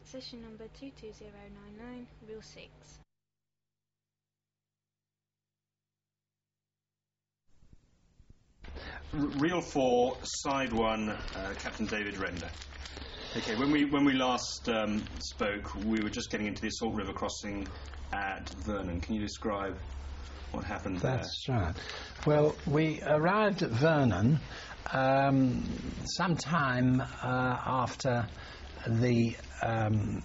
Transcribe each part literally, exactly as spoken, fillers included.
Session number two two zero nine nine, Reel six. Reel four, Side one, uh, Captain David Render. Okay, when we when we last um, spoke, we were just getting into the Assault River crossing at Vernon. Can you describe what happened there? That's right. Well, we arrived at Vernon um, sometime uh, after the um,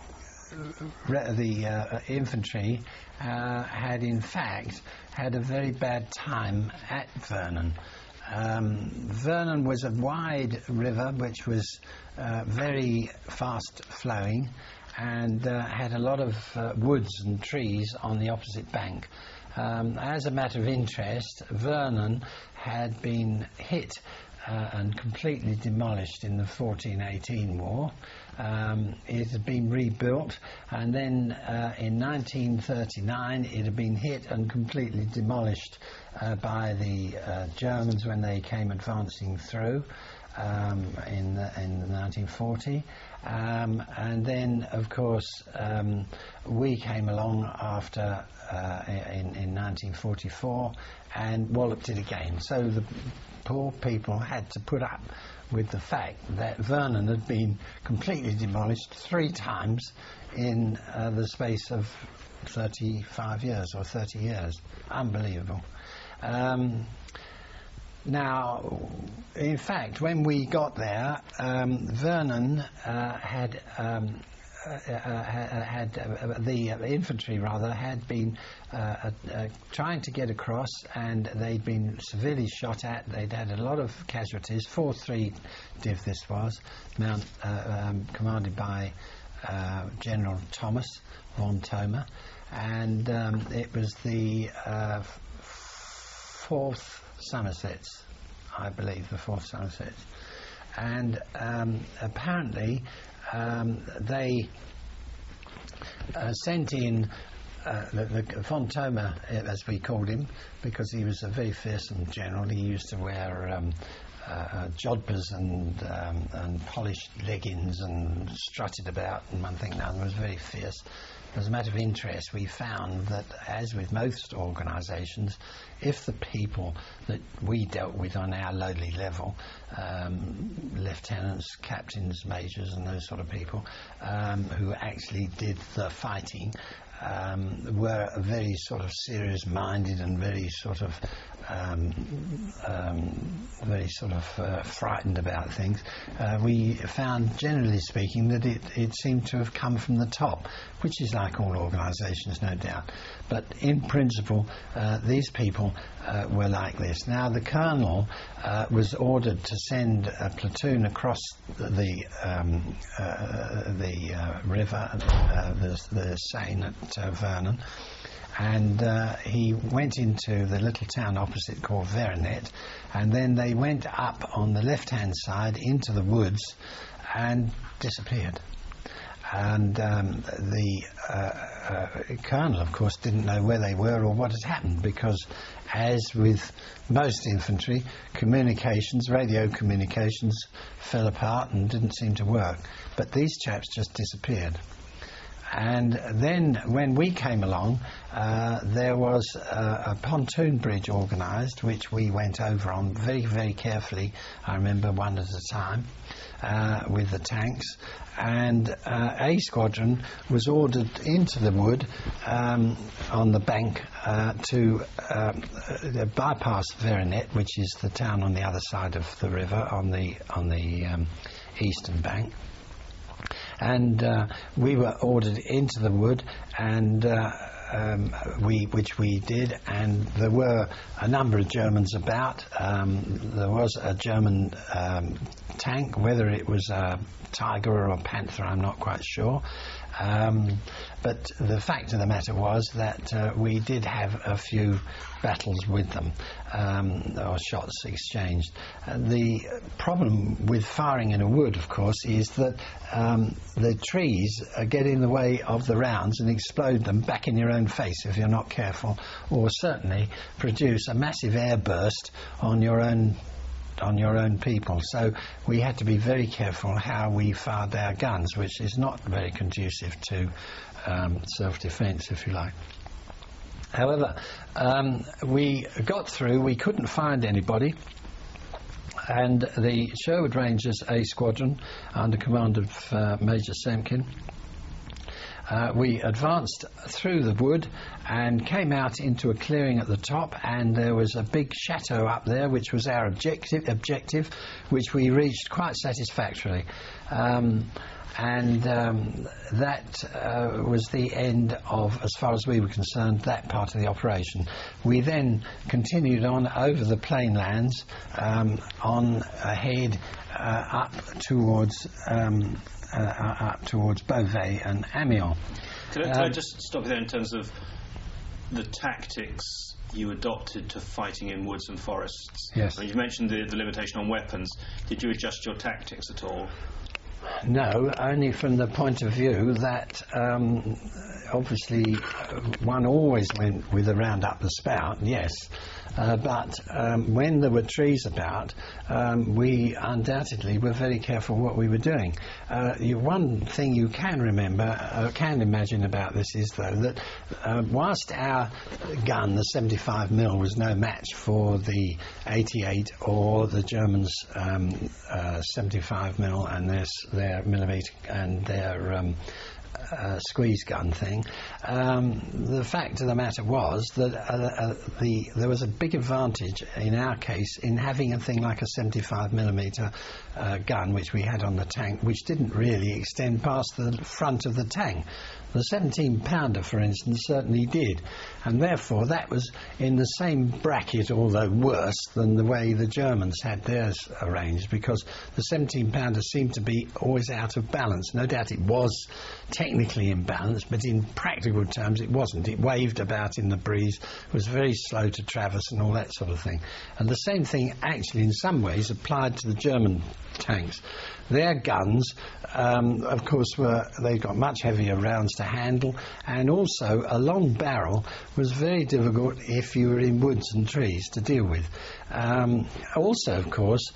re- the uh, infantry uh, had, in fact, had a very bad time at Vernon. Um, Vernon was a wide river which was uh, very fast flowing and uh, had a lot of uh, woods and trees on the opposite bank. Um, as a matter of interest, Vernon had been hit uh, and completely demolished in the fourteen eighteen war. Um, it had been rebuilt, and then uh, in nineteen thirty-nine it had been hit and completely demolished uh, by the uh, Germans when they came advancing through um, in, the, in nineteen forty. Um, and then, of course, um, we came along after uh, in, in nineteen forty-four and walloped it again. So the poor people had to put up with the fact that Vernon had been completely demolished three times in uh, the space of thirty-five years or thirty years. Unbelievable. Um, Now, in fact, when we got there, um, Vernon uh, had um, uh, uh, had uh, the uh, infantry rather had been uh, uh, uh, trying to get across, and they'd been severely shot at. They'd had a lot of casualties. four three Div this was, Mount uh, um, commanded by uh, General Thomas von Thoma, and um, it was the uh, fourth Somersets, I believe, the fourth Somersets, and um, apparently um, they uh, sent in uh, the, the von Thoma, as we called him, because he was a very fearsome general. He used to wear um, uh, jodhpurs and um, and polished leggings and strutted about, and one thing and another, was very fierce. As a matter of interest, we found that, as with most organisations, if the people that we dealt with on our lowly level, um, lieutenants, captains, majors and those sort of people, um, who actually did the fighting, um, were very sort of serious-minded and very sort of um, um, very sort of uh, frightened about things, uh, we found, generally speaking, that it, it seemed to have come from the top, which is like all organisations, no doubt. But in principle, uh, these people uh, were like this. Now, the colonel uh, was ordered to send a platoon across the the, um, uh, the uh, river, uh, the, the Seine at uh, Vernon, and uh, he went into the little town opposite called Vernet, and then they went up on the left-hand side into the woods and disappeared. And um, the uh, uh, colonel, of course, didn't know where they were or what had happened, because, as with most infantry, communications, radio communications, fell apart and didn't seem to work. But these chaps just disappeared. And then, when we came along, uh, there was a, a pontoon bridge organised, which we went over on very, very carefully. I remember, one at a time, uh, with the tanks. And uh, A Squadron was ordered into the wood um, on the bank uh, to uh, uh, bypass Vernet, which is the town on the other side of the river, on the on the um, eastern bank. And uh, we were ordered into the wood, and uh, um, we, which we did, and there were a number of Germans about. Um, there was a German um, tank, whether it was a Tiger or a Panther, I'm not quite sure. Um, but the fact of the matter was that uh, we did have a few battles with them, um, or shots exchanged. Uh, the problem with firing in a wood, of course, is that um, the trees uh, get in the way of the rounds and explode them back in your own face if you're not careful, or certainly produce a massive air burst on your own on your own people. So we had to be very careful how we fired our guns, which is not very conducive to um, self-defence, if you like. However, um, we got through. We couldn't find anybody. And the Sherwood Rangers A Squadron, under command of uh, Major Semkin, uh, we advanced through the wood and came out into a clearing at the top, and there was a big chateau up there, which was our objective, objective which we reached quite satisfactorily. Um, and um, that uh, was the end of, as far as we were concerned, that part of the operation. We then continued on over the plainlands, um, on ahead, uh, up towards um, uh, up towards Beauvais and Amiens. Can I, can I Um, just stop you there in terms of the tactics you adopted to fighting in woods and forests? Yes. I mean, you mentioned the, the limitation on weapons. Did you adjust your tactics at all? No, only from the point of view that um, obviously uh, one always went with a round up the spout, yes. Uh, but um, when there were trees about, um, we undoubtedly were very careful what we were doing. Uh, you, one thing you can remember, uh, can imagine about this is, though, that uh, whilst our gun, the seventy-five mil, was no match for the eighty-eight or the Germans' um, uh, seventy-five mil and their, their millimetre and their um, Uh, squeeze gun thing. Um, the fact of the matter was that uh, uh, the there was a big advantage in our case in having a thing like a seventy-five millimetre uh, gun, which we had on the tank, which didn't really extend past the front of the tank. The seventeen pounder, for instance, certainly did, and therefore that was in the same bracket, although worse, than the way the Germans had theirs arranged, because the seventeen pounder seemed to be always out of balance. No doubt it was technically in balance, but in practical terms it wasn't. It waved about in the breeze, was very slow to traverse and all that sort of thing. And the same thing actually in some ways applied to the German tanks. Their guns, um, of course, were they got much heavier rounds to handle, and also a long barrel was very difficult if you were in woods and trees to deal with. Um, also, of course,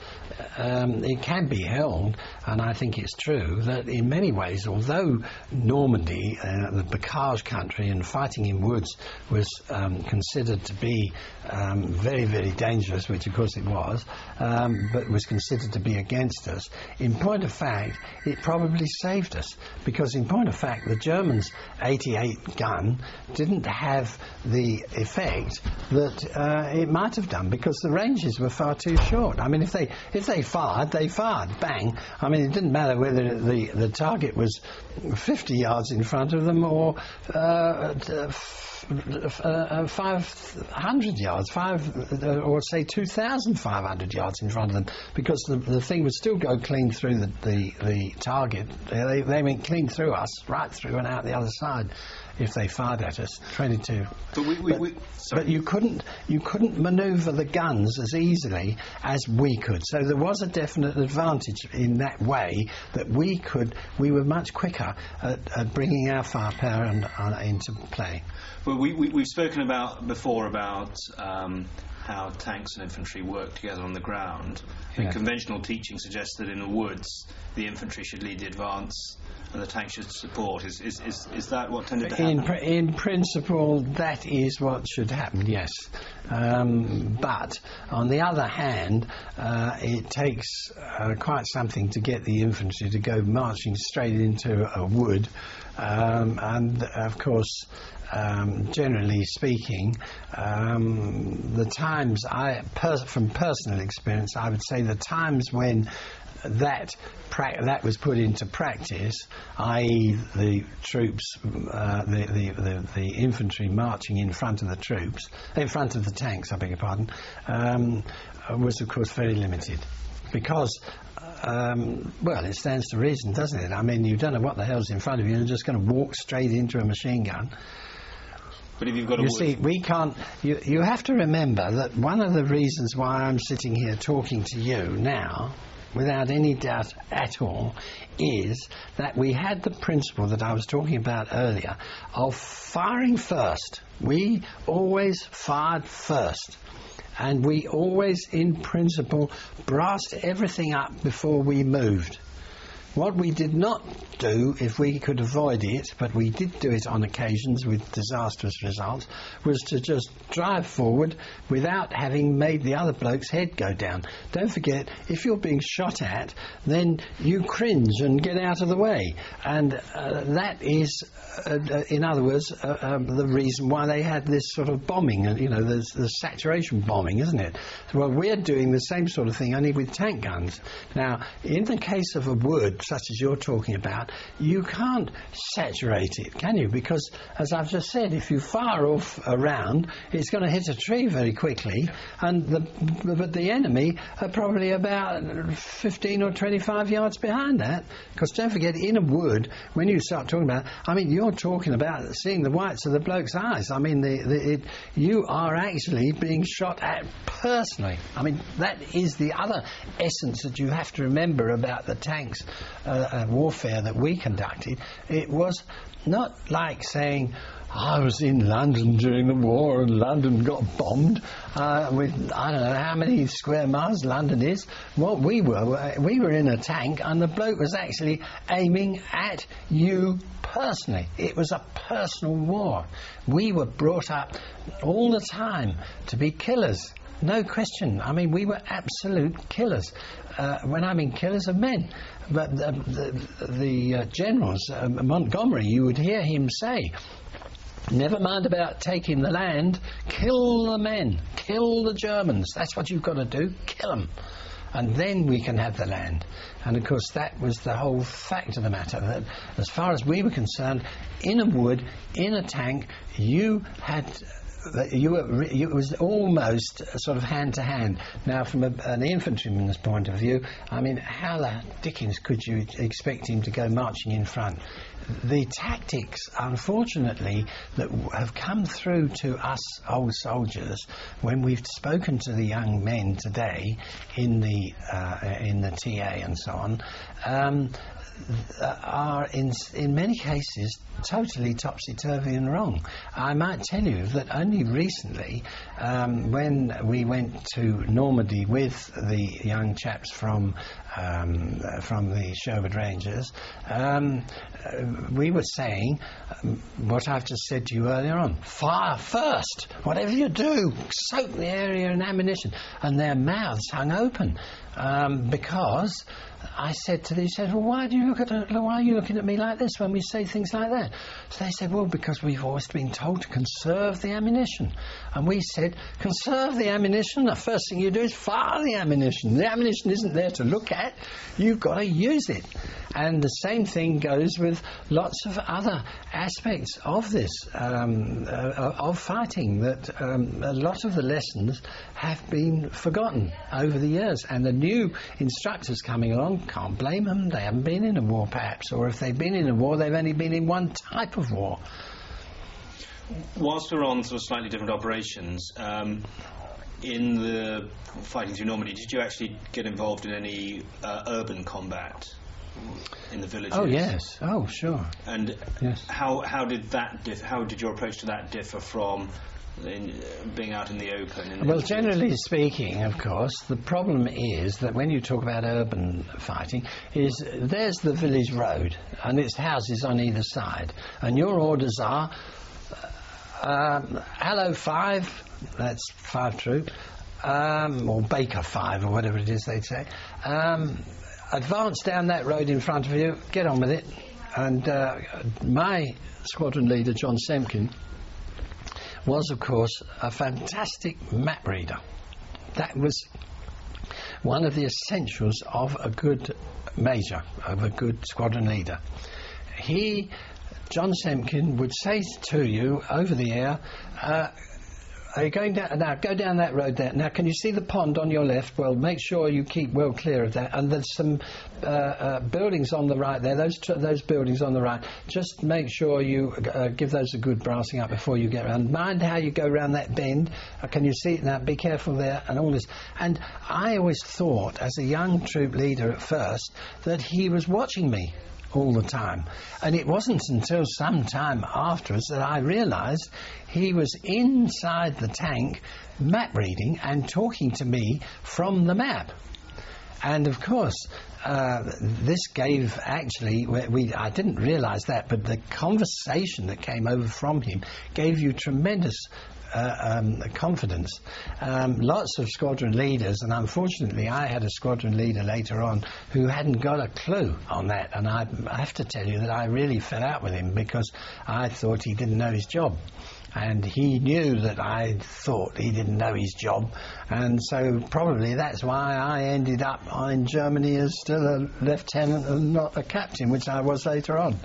um, it can be held, and I think it's true, that in many ways, although Normandy, uh, the Bocage country, and fighting in woods was um, considered to be um, very, very dangerous, which of course it was, um, but was considered to be against us, in point of fact, it probably saved us, because in point of fact, the Germans' eighty-eight gun didn't have the effect that uh, it might have done, because the ranges were far too short. I mean, if they if they fired, they fired, bang. I mean, it didn't matter whether the the target was fifty yards in front of them or uh, uh, five hundred yards, five uh, or say two thousand five hundred yards in front of them, because the, the thing would still go clean through the the, the target. They, they went clean through us, right through and out the other side, if they fired at us. twenty-two. But we, we, but, we but you couldn't you couldn't manoeuvre the guns as easily as we could. So there was a definite advantage in that way, that we could we were much quicker at, at bringing our firepower and, uh, into play. Well, we, we, we've spoken about before about um, how tanks and infantry work together on the ground. And Yeah. conventional teaching suggests that in the woods, the infantry should lead the advance and the tank should support. Is is, is, is that what tended to happen? In, pr- in principle, that is what should happen, yes. Um, but, on the other hand, uh, it takes uh, quite something to get the infantry to go marching straight into a wood. Um, and, of course, um, generally speaking, um, the times, I, pers- from personal experience, I would say the times when that pra- that was put into practice, that is the troops, uh, the, the, the, the infantry marching in front of the troops, in front of the tanks, I beg your pardon, um, was of course very limited. Because, um, well, it stands to reason, doesn't it? I mean, you don't know what the hell's in front of you, you're just going to walk straight into a machine gun. But if you've got a You wood, see, we can't. You, you have to remember that one of the reasons why I'm sitting here talking to you now, without any doubt at all, is that we had the principle that I was talking about earlier of firing first. We always fired first. and we always, in principle, brassed everything up before we moved. What we did not do, if we could avoid it, but we did do it on occasions with disastrous results, was to just drive forward without having made the other bloke's head go down. Don't forget, if you're being shot at, then you cringe and get out of the way. And uh, that is, uh, uh, in other words, uh, um, the reason why they had this sort of bombing, and you know, the, the saturation bombing, isn't it? Well, we're doing the same sort of thing, only with tank guns. Now, in the case of a wood, such as you're talking about, you can't saturate it, can you? Because, as I've just said, if you fire off around, it's going to hit a tree very quickly, and the, but the enemy are probably about fifteen or twenty-five yards behind that. Because don't forget, in a wood, when you start talking about, I mean, you're talking about seeing the whites of the bloke's eyes. I mean, the, the, it, you are actually being shot at personally. I mean, that is the other essence that you have to remember about the tanks uh, uh, warfare that we conducted. It was not like saying, I was in London during the war and London got bombed uh, with, I don't know how many square miles London is. What we were, we were in a tank and the bloke was actually aiming at you personally. It was a personal war. We were brought up all the time to be killers. No question. I mean, we were absolute killers. Uh, when I mean killers of men. But the, the, the uh, generals, uh, Montgomery, you would hear him say, never mind about taking the land, kill the men, kill the Germans. That's what you've got to do, kill them. And then we can have the land. And of course that was the whole fact of the matter, that as far as we were concerned, in a wood, in a tank, you had... You were, you, it was almost sort of hand to hand. Now, from a, an infantryman's point of view, I mean, how the dickens could you expect him to go marching in front? The tactics, unfortunately, that w- have come through to us old soldiers when we've spoken to the young men today in the uh, in the T A and so on, um, are in in many cases totally topsy-turvy and wrong. I might tell you that only recently, um, when we went to Normandy with the young chaps from um, from the Sherwood Rangers, um, uh, we were saying um, what I've just said to you earlier on: fire first, whatever you do, soak the area in ammunition. And their mouths hung open um, because I said to them, he said, well, why do you look at it, why are you looking at me like this when we say things like that? So they said, well, because we've always been told to conserve the ammunition. And we said, conserve the ammunition? The first thing you do is fire the ammunition. The ammunition isn't there to look at. You've got to use it. And the same thing goes with lots of other aspects of this, um, uh, of fighting, that um, a lot of the lessons have been forgotten over the years. And the new instructors coming along, can't blame them. They haven't been in a war, perhaps. Or if they've been in a war, they've only been in one type of war. Whilst we're on sort of slightly different operations, um, in the fighting through Normandy, did you actually get involved in any uh, urban combat in the villages? Oh yes. Oh sure. And yes. how how did that diff- how did your approach to that differ from in, uh, being out in the open? In well, the generally speaking, of course, the problem is that when you talk about urban fighting, is there's the village road and its houses on either side, and your orders are. Um, Hello five, that's five troop, um, or Baker five, or whatever it is they'd say. Um, advance down that road in front of you, get on with it. And uh, my squadron leader, John Semkin, was, of course, a fantastic map reader. That was one of the essentials of a good major, of a good squadron leader. He... John Semkin would say to you over the air, uh, are you going down, now go down that road there. Now can you see the pond on your left? Well, make sure you keep well clear of that. And there's some uh, uh, buildings on the right there, those tr- those buildings on the right. Just make sure you uh, give those a good brassing up before you get around. Mind how you go around that bend. Uh, can you see it now? Be careful there and all this. And I always thought, as a young troop leader at first, that he was watching me. all the time. And it wasn't until some time afterwards that I realised he was inside the tank map reading and talking to me from the map. And of course, uh, this gave actually, we, we, I didn't realise that, but the conversation that came over from him gave you tremendous Uh, um, confidence. Um, lots of squadron leaders, and unfortunately I had a squadron leader later on who hadn't got a clue on that, and I, I have to tell you that I really fell out with him because I thought he didn't know his job, and he knew that I thought he didn't know his job, and so probably that's why I ended up in Germany as still a lieutenant and not a captain, which I was later on,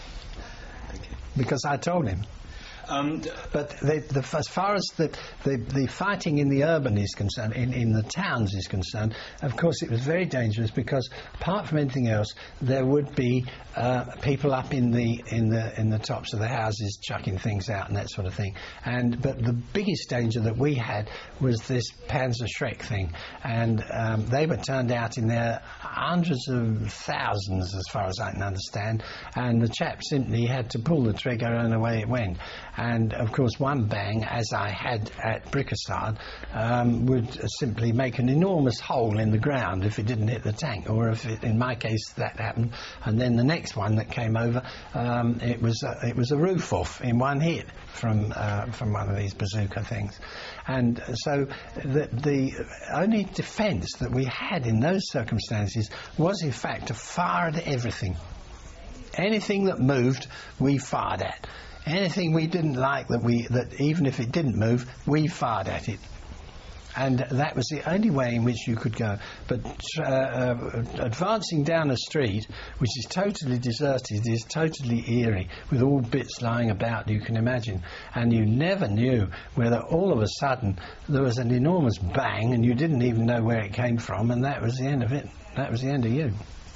because I told him. Um, but the, the, as far as the, the, the fighting in the urban is concerned, in, in the towns is concerned, of course it was very dangerous because apart from anything else, there would be uh, people up in the in the in the tops of the houses chucking things out and that sort of thing. And but the biggest danger that we had was this Panzer Schreck thing, and um, they were turned out in their hundreds of thousands, as far as I can understand. And the chap simply had to pull the trigger, and away it went. And of course one bang, as I had at Brickasard, um, would simply make an enormous hole in the ground if it didn't hit the tank, or if it, in my case that happened, and then the next one that came over, um, it was a, it was a roof off in one hit from uh, from one of these bazooka things. And so the, the only defence that we had in those circumstances was in fact to fire at everything. Anything that moved, we fired at. Anything we didn't like, that we that even if it didn't move, we fired at it. And that was the only way in which you could go. But uh, uh, advancing down a street which is totally deserted is totally eerie, with all bits lying about, you can imagine. And you never knew whether all of a sudden there was an enormous bang and you didn't even know where it came from, and that was the end of it. That was the end of you.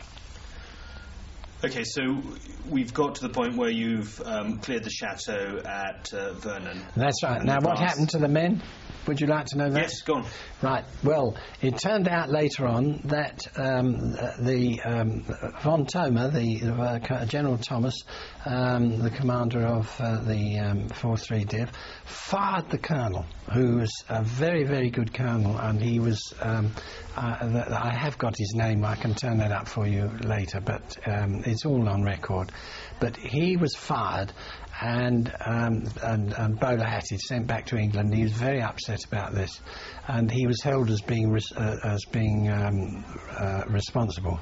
Okay, so we've got to the point where you've um, cleared the chateau at uh, Vernon. That's right. Now, what happened to the men? Would you like to know that? Yes, go on. Right. Well, it turned out later on that um, the um, von Thoma, the uh, General Thomas, um, the commander of uh, the um, four three Div, fired the colonel, who was a very, very good colonel, and he was. Um, uh, I have got his name. I can turn that up for you later, but um, it's all on record. But he was fired. And, um, and, and bowler hatted, sent back to England. He was very upset about this, and he was held as being res uh, as being um, uh, responsible,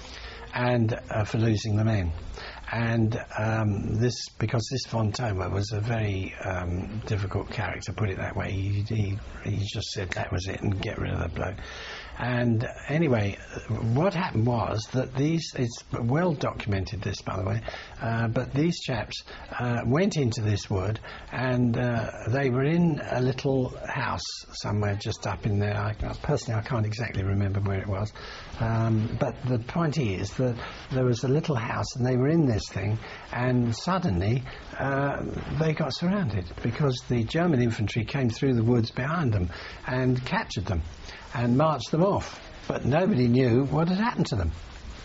and uh, for losing the men. And um, this, because this von Thoma was a very um, difficult character, put it that way. He, he he just said that was it and get rid of the bloke. And anyway, what happened was that these, it's well documented this, by the way, uh, but these chaps uh, went into this wood, and uh, they were in a little house somewhere just up in there. I, personally, I can't exactly remember where it was. Um, but the point is that there was a little house, and they were in this thing, and suddenly uh, they got surrounded because the German infantry came through the woods behind them and captured them and marched them off, but nobody knew what had happened to them.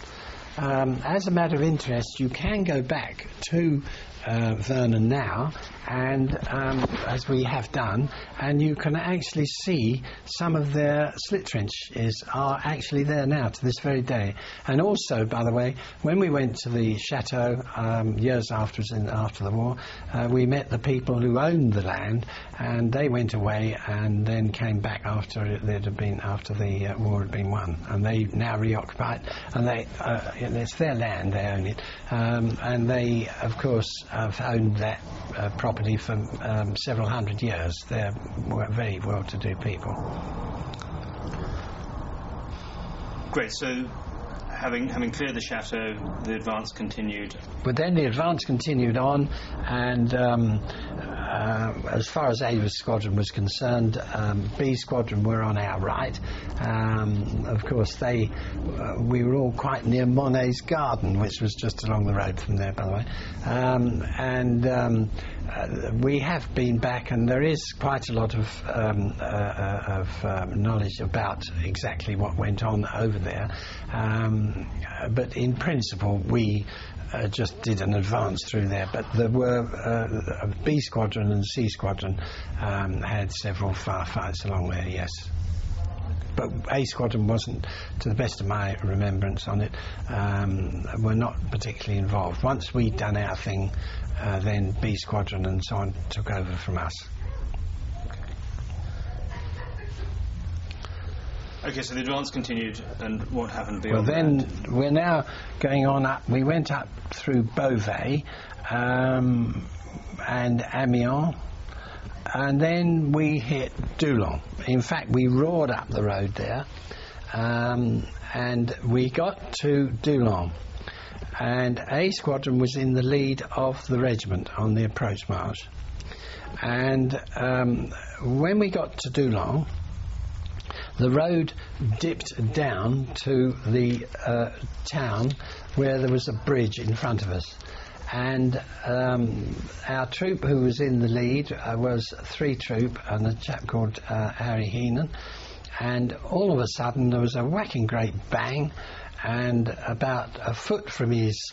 Um, as a matter of interest, you can go back to uh, Vernon now, and um, as we have done, and you can actually see some of their slit trenches are actually there now to this very day. And also, by the way, when we went to the chateau um, years afterwards, and after the war, uh, we met the people who owned the land, and they went away and then came back after it had been after the uh, war had been won, and they now reoccupy it, and they uh, it's their land, they own it, um, and they of course have owned that uh, property for um, several hundred years. They're very well-to-do people. Great. So, having having cleared the chateau, the advance continued. But then the advance continued on, and um, uh, as far as A Squadron was concerned, um, B Squadron were on our right. Um, of course, they uh, we were all quite near Monet's garden, which was just along the road from there, by the way. Um, and um, uh, we have been back, and there is quite a lot of, um, uh, uh, of um, knowledge about exactly what went on over there. Um, but in principle, we Uh, just did an advance through there, but there were uh, B Squadron and C Squadron um, had several firefights along there, yes. But A Squadron wasn't, to the best of my remembrance on it, um, were not particularly involved. Once we'd done our thing, uh, then B Squadron and so on took over from us. Okay, so the advance continued, and what happened beyond Well, then that? we're now going on up. We went up through Beauvais um, and Amiens, and then we hit Doullens. In fact, we roared up the road there, um, and we got to Doullens, and A Squadron was in the lead of the regiment on the approach march. And um, when we got to Doullens, the road dipped down to the uh, town where there was a bridge in front of us. And um, our troop who was in the lead uh, was three troop and a chap called uh, Harry Heenan. And all of a sudden there was a whacking great bang, and about a foot from his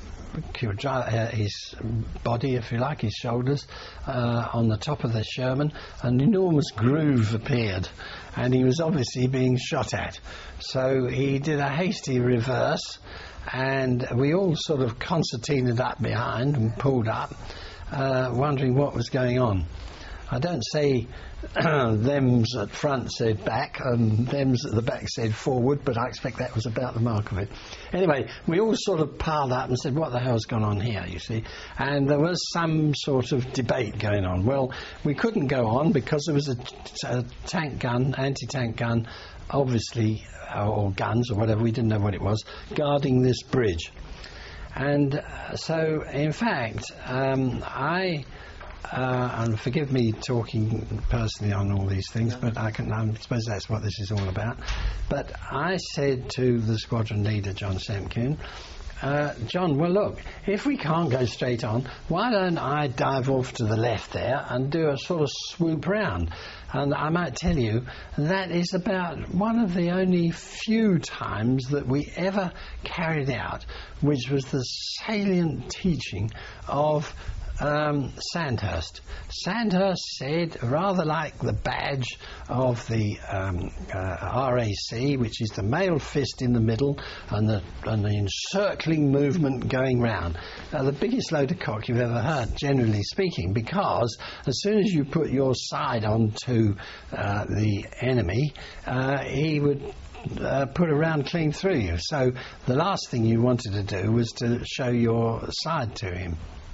his body, if you like, his shoulders, uh, on the top of the Sherman, an enormous groove appeared, and he was obviously being shot at. So he did a hasty reverse, and we all sort of concertinaed up behind and pulled up, uh, wondering what was going on. I don't say them's at front said back and them's at the back said forward, but I expect that was about the mark of it. Anyway, we all sort of piled up and said, what the hell's gone on here, you see? And there was some sort of debate going on. Well, we couldn't go on because there was a, a tank gun, anti-tank gun, obviously, or guns or whatever, we didn't know what it was, guarding this bridge. And uh, so, in fact, um, I... Uh, and forgive me talking personally on all these things, but I can, I suppose that's what this is all about. But I said to the squadron leader, John Semkin, uh, John, well look, if we can't go straight on, why don't I dive off to the left there and do a sort of swoop round? And I might tell you, that is about one of the only few times that we ever carried out, which was the salient teaching of Um, Sandhurst. Sandhurst said, rather like the badge of the um, uh, R A C, which is the male fist in the middle and the, and the encircling movement going round. Now, the biggest load of cock you've ever heard, generally speaking, because as soon as you put your side onto uh, the enemy, uh, he would Uh, put a round clean through you. So the last thing you wanted to do was to show your side to him.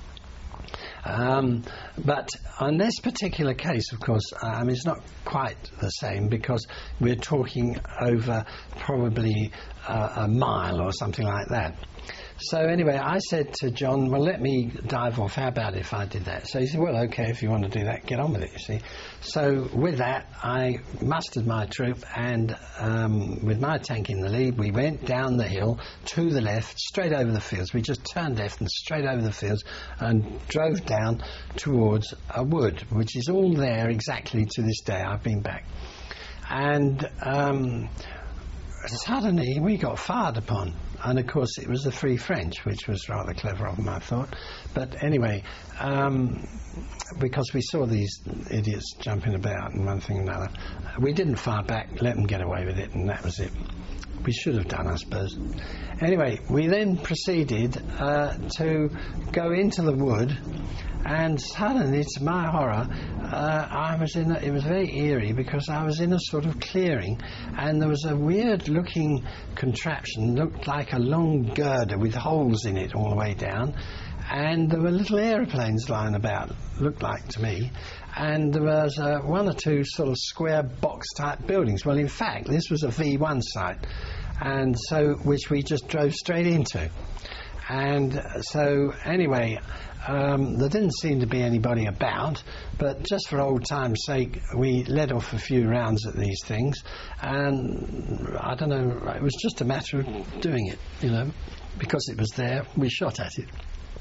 Um, but on this particular case, of course, uh, I mean, it's not quite the same because we're talking over probably uh, a mile or something like that. So anyway, I said to John, well, let me dive off. How about if I did that? So he said, well, okay, if you want to do that, get on with it, you see. So with that, I mustered my troop, and um, with my tank in the lead, we went down the hill to the left, straight over the fields. We just turned left and straight over the fields and drove down towards a wood, which is all there exactly to this day. I've been back. And um, suddenly we got fired upon. And of course it was the Free French, which was rather clever of them, I thought. But anyway, um, because we saw these idiots jumping about and one thing and another, we didn't fire back, let them get away with it, and that was it. We should have done, I suppose. Anyway, we then proceeded uh, to go into the wood, and suddenly, to my horror, uh, I was in a, it was very eerie because I was in a sort of clearing, and there was a weird-looking contraption, looked like a long girder with holes in it all the way down, and there were little aeroplanes lying about, looked like to me, and there was uh, one or two sort of square box-type buildings. Well, in fact, this was a V one site, and so which we just drove straight into. And so, anyway, um, there didn't seem to be anybody about, but just for old time's sake, we let off a few rounds at these things, and I don't know, it was just a matter of doing it, you know, because it was there, we shot at it.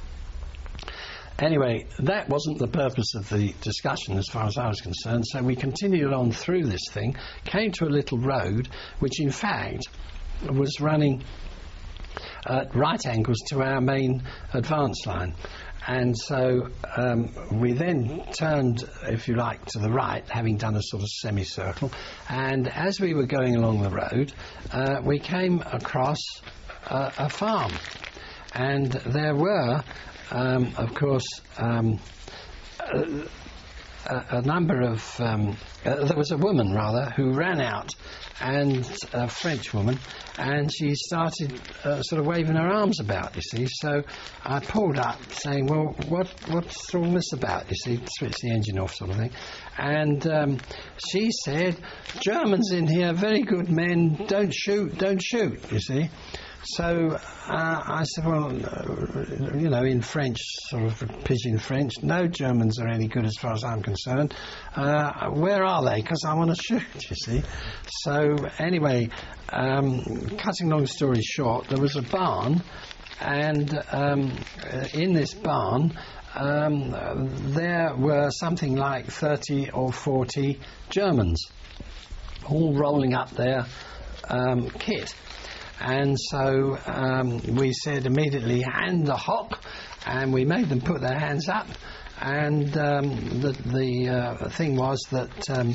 Anyway, that wasn't the purpose of the discussion as far as I was concerned, so we continued on through this thing, came to a little road, which in fact was running at right angles to our main advance line. And so um, we then turned, if you like, to the right, having done a sort of semicircle, and as we were going along the road, uh, we came across uh, a farm, and there were Um, of course, um, a, a number of um, uh, there was a woman rather who ran out, and a French woman, and she started uh, sort of waving her arms about, you see. So I pulled up, saying, "Well, what what's all this about?" You see, switch the engine off, sort of thing. And um, she said, "Germans in here, very good men. Don't shoot, don't shoot." You see. So uh, I said, well, uh, you know, in French, sort of pidgin French, no Germans are any good as far as I'm concerned. Uh, where are they? Because I want to shoot, you see. So anyway, um, cutting long story short, there was a barn, and um, in this barn um, there were something like thirty or forty Germans, all rolling up their um, kit. And so um, we said immediately, hand the hop, and we made them put their hands up, and um, the, the uh, thing was that um,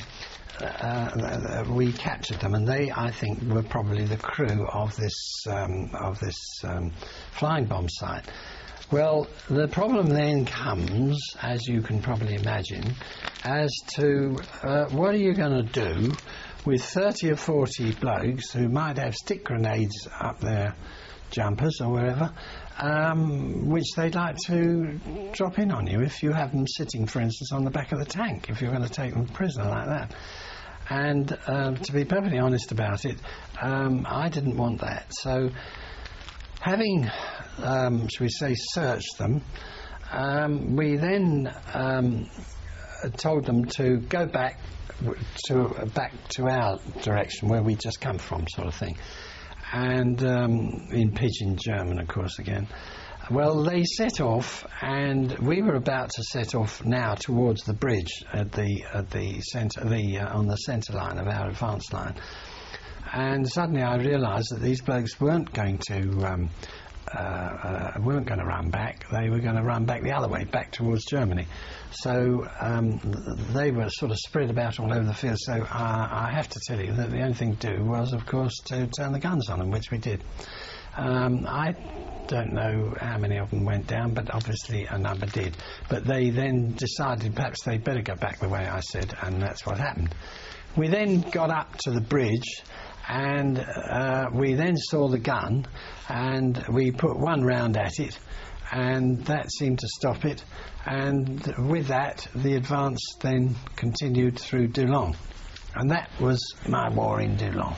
uh, we captured them, and they, I think, were probably the crew of this um, of this um, flying bomb site. Well, the problem then comes, as you can probably imagine, as to uh, what are you going to do with thirty or forty blokes who might have stick grenades up their jumpers or wherever, um, which they'd like to drop in on you if you have them sitting, for instance, on the back of the tank, if you're going to take them prisoner like that. And uh, to be perfectly honest about it, um, I didn't want that. So having, um, shall we say, searched them, um, we then um, told them to go back to uh, back to our direction where we just come from, sort of thing, and um, in pidgin German, of course, again. Well, they set off, and we were about to set off now towards the bridge at the at the centre, the uh, on the centre line of our advance line, and suddenly I realised that these blokes weren't going to um, uh, uh, weren't going to run back. They were going to run back the other way, back towards Germany. So um, they were sort of spread about all over the field. So I, I have to tell you that the only thing to do was, of course, to turn the guns on them, which we did. Um, I don't know how many of them went down, but obviously a number did. But they then decided perhaps they'd better go back the way I said, and that's what happened. We then got up to the bridge, and uh, we then saw the gun, and we put one round at it, and that seemed to stop it. And with that, the advance then continued through Doullens. And that was my war in Doullens.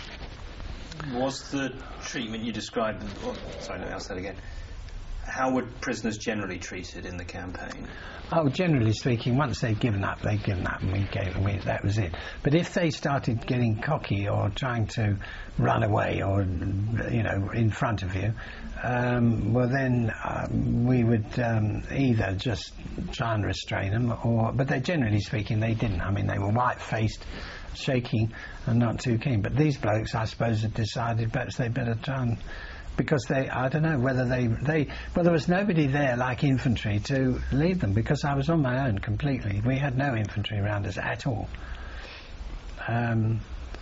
Was the treatment you described... Oh, sorry, let me ask that again. How were prisoners generally treated in the campaign? Oh, generally speaking, once they'd given up, they'd given up, and we gave them, we, that was it. But if they started getting cocky or trying to run away or, you know, in front of you, um, well then um, we would um, either just try and restrain them, or, but they, generally speaking, they didn't. I mean, they were white-faced, shaking, and not too keen. But these blokes, I suppose, had decided perhaps they'd better try and... Because they, I don't know whether they, they, well, there was nobody there like infantry to lead them, because I was on my own completely. We had no infantry around us at all. Um,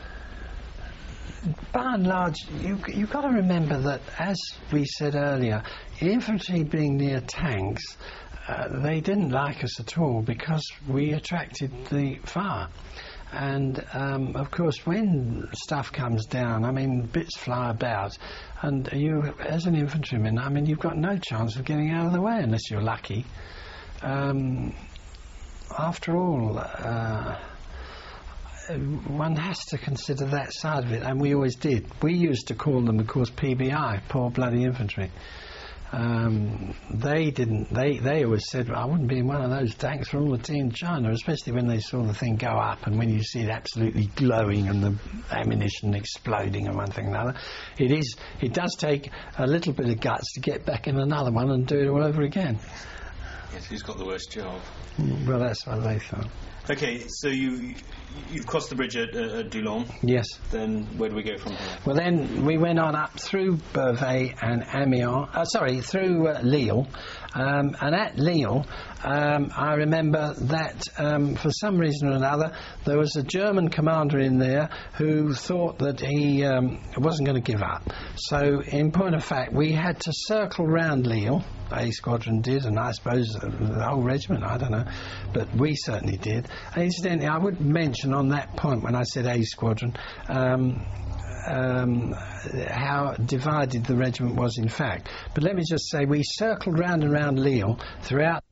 by and large, you, you've got to remember that, as we said earlier, infantry being near tanks, uh, they didn't like us at all because we attracted the fire. And, um, of course, when stuff comes down, I mean, bits fly about, and you, as an infantryman, I mean, you've got no chance of getting out of the way unless you're lucky. Um, after all, uh, one has to consider that side of it, and we always did. We used to call them, of course, P B I, poor bloody infantry. um, they didn't. They they always said, I wouldn't be in one of those tanks for all the tea in China, especially when they saw the thing go up and when you see it absolutely glowing and the ammunition exploding and one thing and another. It is. It does take a little bit of guts to get back in another one and do it all over again. Yes, who's got the worst job? Well, that's what they thought. Okay, so you you've crossed the bridge at, uh, at Doullens. Yes. Then where do we go from here? Well, then we went on up through Beauvais and Amiens. Uh, sorry, through uh, Lille, um, and at Lille, um, I remember that um, for some reason or another there was a German commander in there who thought that he um, wasn't going to give up. So, in point of fact, we had to circle round Lille. A Squadron did, and I suppose the whole regiment, I don't know, but we certainly did. And incidentally, I would mention on that point when I said A Squadron um, um, how divided the regiment was in fact. But let me just say, we circled round and round Lille throughout